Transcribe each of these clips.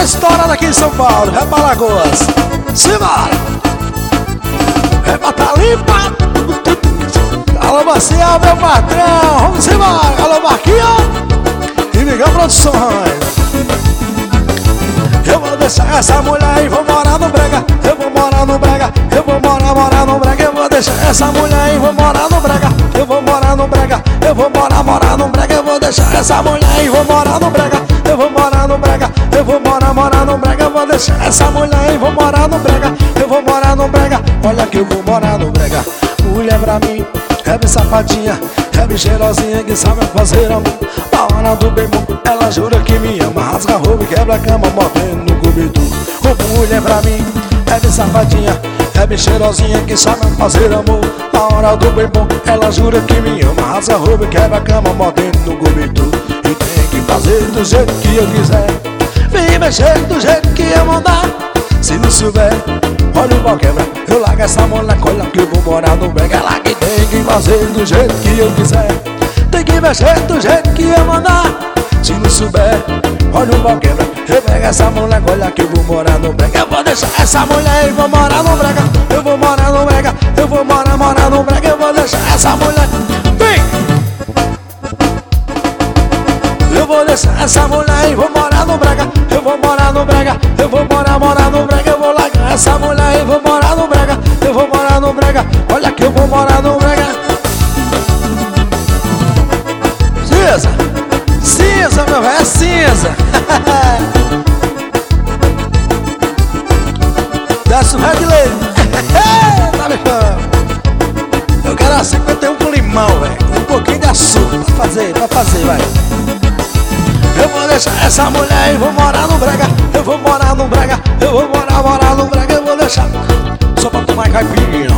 estourada aqui em São Paulo, vai pra Lagoas. Simbora! É pra tá limpa. Alô Marcial, meu patrão, vamos embora. Alô Marquinhos e Miguel Produções. Eu vou deixar essa mulher e vou morar no brega. Eu vou morar no brega. Eu vou morar no brega. Eu vou deixar essa mulher e vou morar no brega. Eu vou morar no brega. Eu vou morar no brega. Eu vou deixar essa mulher e vou morar no brega. Eu vou morar no brega. Eu vou morar no brega. Eu vou deixar essa mulher e vou morar no brega. Eu vou morar no brega. Olha que eu vou morar no brega. Mulher pra mim é bem safadinha, é bem cheirosinha que sabe fazer amor. Na hora do bem bom, ela jura que me ama. Rasga roupa e quebra a cama, mordendo no cobertor. Mulher pra mim é bem safadinha, é bem cheirosinha que sabe fazer amor. Na hora do bem bom, ela jura que me ama. Rasga roupa e quebra a cama, mordendo no cobertor. E tem que fazer do jeito que eu quiser, vem mexer do jeito que eu mandar. Se não souber, olha o pau quebra. Eu largo essa mulher, olha que eu vou morar no brega. Ela que tem que fazer do jeito que eu quiser, tem que mexer do jeito que eu mandar. Se não souber, olha o pau quebra. Eu pego essa mulher, olha que eu vou morar no brega. Eu vou deixar essa mulher e vou morar no brega. Eu vou morar no brega. Eu vou morar no brega. Eu vou deixar essa mulher. Vem! Eu vou deixar essa mulher e vou morar no brega. Eu vou morar no brega. Eu vou morar no brega. Eu vou largar essa mulher e vou morar no brega. Eu vou morar no brega. Olha que eu vou morar no brega. Cinza, cinza, meu velho, é cinza. Desce o Red Lane. Tá me falando. Eu quero a 51 com limão, velho. Um pouquinho de açúcar pra fazer, vai. Eu vou deixar essa mulher e vou morar no brega. Eu vou morar no brega. Eu vou morar no brega. Eu vou deixar só pra tomar caipirinha.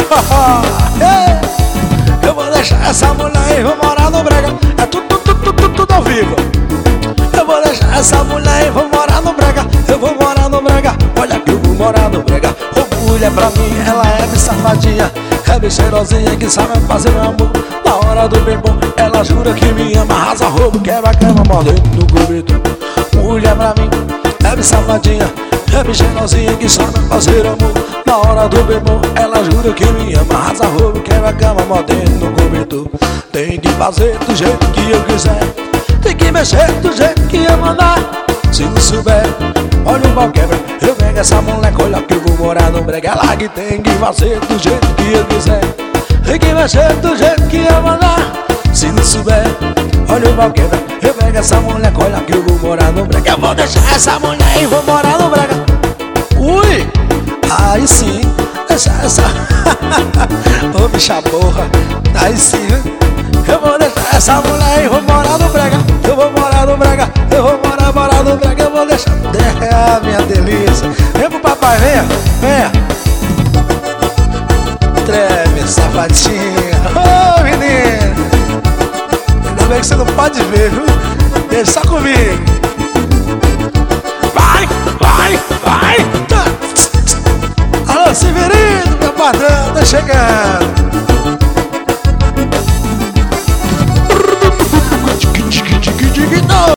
Eu vou deixar essa mulher e vou morar no brega. É tudo ao vivo. Eu vou deixar essa mulher e vou morar no brega. Eu vou morar no brega. Olha que eu vou morar no brega. Ô mulher pra mim, ela é bem safadinha, é bem cheirosinha que sabe fazer amor. Na hora do bem bom, ela jura que me ama. Arrasa roubo, quebra a cama, mordendo no cobertor. Mulher pra mim é bem safadinha, é bem cheirosinha que sabe fazer amor. Na hora do bem bom, ela jura que me ama. Arrasa roubo, quebra a cama, mordendo no cobertor. Tem que fazer do jeito que eu quiser, tem que mexer do jeito que eu mandar. Se não souber, olha o pau quebra. Eu pego essa moleque, olha que eu vou morar no brega. Ela que tem que fazer do jeito que eu quiser, tem que mexer do jeito que eu mandar. Se não souber, olha o pau quebra. Eu pego essa moleque, olha que eu vou morar no brega. Eu vou deixar essa mulher e vou morar no brega. Ui, aí sim, deixa essa. Ô bicha porra, aí sim. Eu vou deixar essa mulher e vou morar no brega. Eu vou morar no brega. Eu vou morar no brega. Eu vou deixar. É, minha delícia. Vem pro papai, venha, venha. Treme, safadinha. Ô, menina. Ainda bem que você não pode ver, viu? Deixa só comigo. Vai, vai, vai. Alô, Severino, meu patrão, tá chegando.